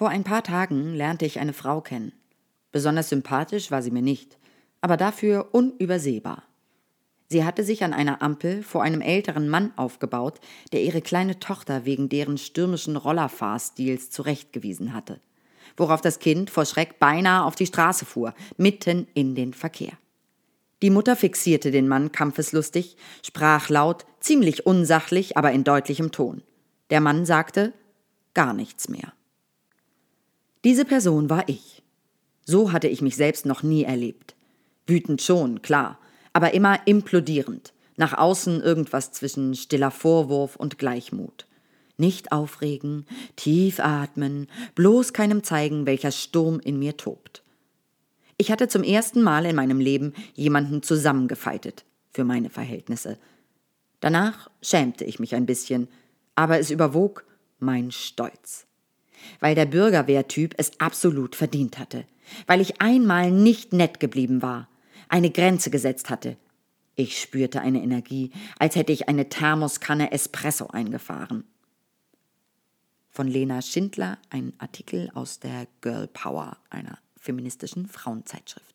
Vor ein paar Tagen lernte ich eine Frau kennen. Besonders sympathisch war sie mir nicht, aber dafür unübersehbar. Sie hatte sich an einer Ampel vor einem älteren Mann aufgebaut, der ihre kleine Tochter wegen deren stürmischen Rollerfahrstils zurechtgewiesen hatte, worauf das Kind vor Schreck beinahe auf die Straße fuhr, mitten in den Verkehr. Die Mutter fixierte den Mann kampfeslustig, sprach laut, ziemlich unsachlich, aber in deutlichem Ton. Der Mann sagte gar nichts mehr. Diese Person war ich. So hatte ich mich selbst noch nie erlebt. Wütend schon, klar, aber immer implodierend. Nach außen irgendwas zwischen stiller Vorwurf und Gleichmut. Nicht aufregen, tief atmen, bloß keinem zeigen, welcher Sturm in mir tobt. Ich hatte zum ersten Mal in meinem Leben jemanden zusammengefeitet, für meine Verhältnisse. Danach schämte ich mich ein bisschen, aber es überwog mein Stolz. Weil der Bürgerwehrtyp es absolut verdient hatte. Weil ich einmal nicht nett geblieben war, eine Grenze gesetzt hatte. Ich spürte eine Energie, als hätte ich eine Thermoskanne Espresso eingefahren. Von Lena Schindler, ein Artikel aus der Girl Power, einer feministischen Frauenzeitschrift.